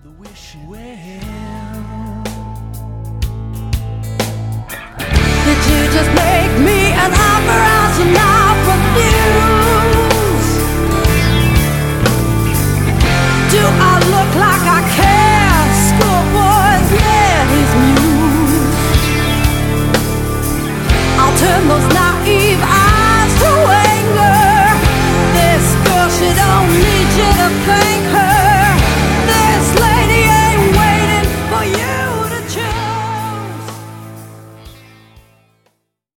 the wishing well. Did you just make me an offer I should not refuse? Do I look like I care? Schoolboys, yeah, he's muse. I'll turn those naive eyes to anger. This girl, she don't need you to thank